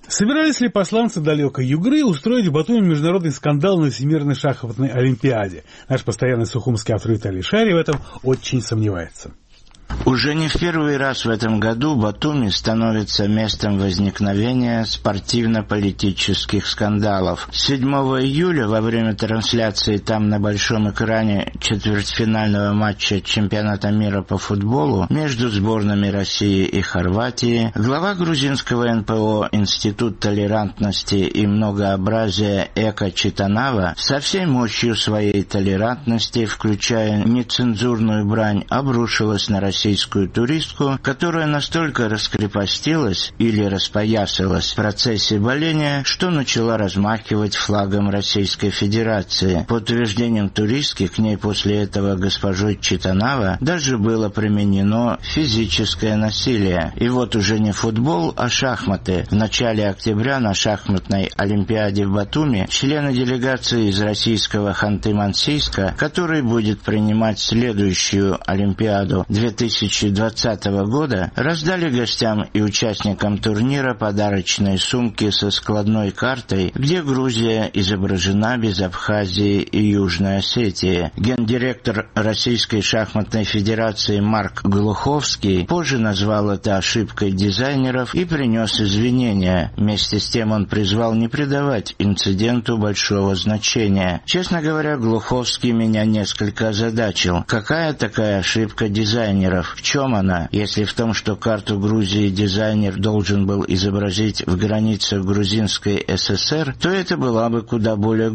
Собирались ли посланцы далекой Югры устроить в Батуми международный скандал на Всемирной шахматной олимпиаде? Наш постоянный сухумский автор Виталий Шарий в этом очень сомневается. Уже не в первый раз в этом году Батуми становится местом возникновения спортивно-политических скандалов. 7 июля во время трансляции там на большом экране четвертьфинального матча чемпионата мира по футболу между сборными России и Хорватии глава грузинского НПО «Институт толерантности и многообразия» Эко Читанава со всей мощью своей толерантности, включая нецензурную брань, обрушилась на российскую туристку, которая настолько раскрепостилась или распоясалась в процессе боления, что начала размахивать флагом Российской Федерации. По утверждениям туристки, к ней после этого госпожой Читанава даже было применено физическое насилие. И вот уже не футбол, а шахматы. В начале октября на шахматной олимпиаде в Батуми члены делегации из российского Ханты-Мансийска, который будет принимать следующую олимпиаду 2020 года, раздали гостям и участникам турнира подарочные сумки со складной картой, где Грузия изображена без Абхазии и Южной Осетии. Гендиректор Российской шахматной федерации Марк Глуховский позже назвал это ошибкой дизайнеров и принес извинения. Вместе с тем он призвал не придавать инциденту большого значения. Честно говоря, Глуховский меня несколько озадачил. Какая такая ошибка дизайнеров? В чем она? Если в том, что карту Грузии дизайнер должен был изобразить в границах Грузинской ССР, то это была бы куда более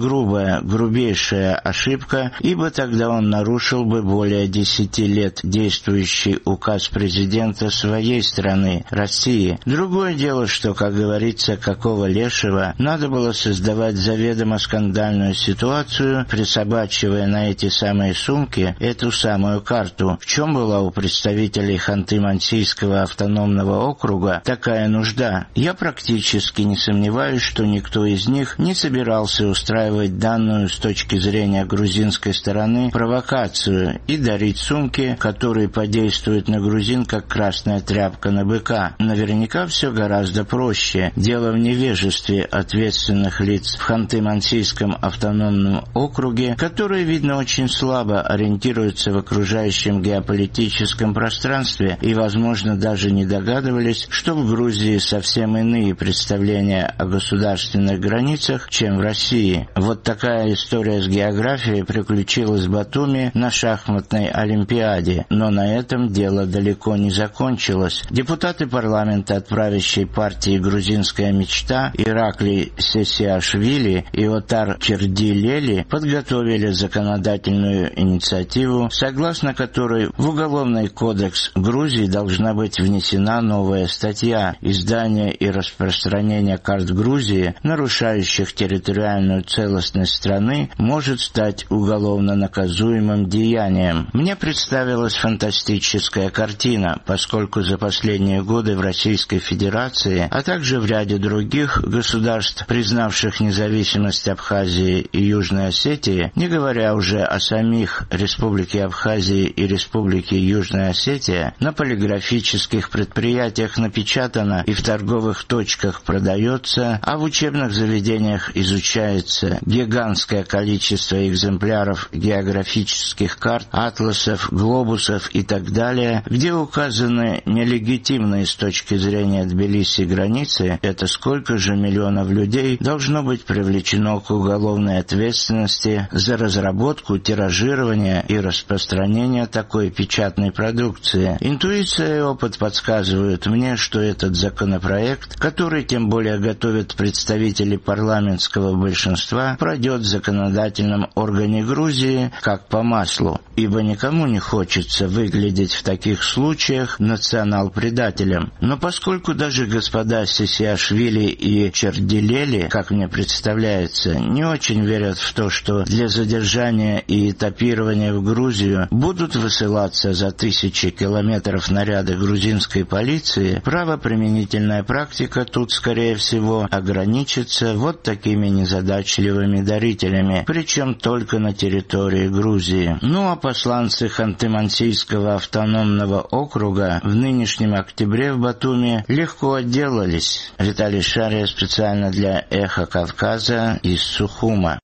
грубейшая ошибка, ибо тогда он нарушил бы более 10 лет действующий указ президента своей страны, России. Другое дело, что, как говорится, какого лешего, надо было создавать заведомо скандальную ситуацию, присобачивая на эти самые сумки эту самую карту. В чем была у представителей Ханты-Мансийского автономного округа такая нужда? Я практически не сомневаюсь, что никто из них не собирался устраивать данную с точки зрения грузинской стороны провокацию и дарить сумки, которые подействуют на грузин как красная тряпка на быка. Наверняка все гораздо проще. Дело в невежестве ответственных лиц в Ханты-Мансийском автономном округе, которые, видно, очень слабо ориентируются в окружающем геополитическом пространстве и, возможно, даже не догадывались, что в Грузии совсем иные представления о государственных границах, чем в России. Вот такая история с географией приключилась в Батуми на шахматной олимпиаде, но на этом дело далеко не закончилось. Депутаты парламента от правящей партии «Грузинская мечта» Ираклий Сесиашвили и Отар Чердилели подготовили законодательную инициативу, согласно которой в Уголовный кодекс Грузии должна быть внесена новая статья «Издание и распространение карт Грузии, нарушающих территориальную целостность страны, может стать уголовно наказуемым деянием». Мне представилась фантастическая картина, поскольку за последние годы в Российской Федерации, а также в ряде других государств, признавших независимость Абхазии и Южной Осетии, не говоря уже о самих Республике Абхазии и Республике Южная Осетия, на полиграфических предприятиях напечатано и в торговых точках продается, а в учебных заведениях изучается гигантское количество экземпляров географических карт, атласов, глобусов и так далее, где указаны нелегитимные с точки зрения Тбилиси границы, это сколько же миллионов людей должно быть привлечено к уголовной ответственности за разработку, тиражирование и распространение такой печатной продукции. Интуиция и опыт подсказывают мне, что этот законопроект, который тем более готовят представители парламентского большинства, пройдет в законодательном органе Грузии как по маслу, ибо никому не хочется выглядеть в таких случаях национал-предателем. Но поскольку даже господа Сесиашвили и Чердилели, как мне представляется, не очень верят в то, что для задержания и этапирования в Грузию будут высылаться за 1000 тысячи километров наряды грузинской полиции, правоприменительная практика тут, скорее всего, ограничится вот такими незадачливыми дарителями, причем только на территории Грузии. Ну а посланцы Ханты-Мансийского автономного округа в нынешнем октябре в Батуми легко отделались. Виталий Шария специально для «Эхо Кавказа» из Сухума.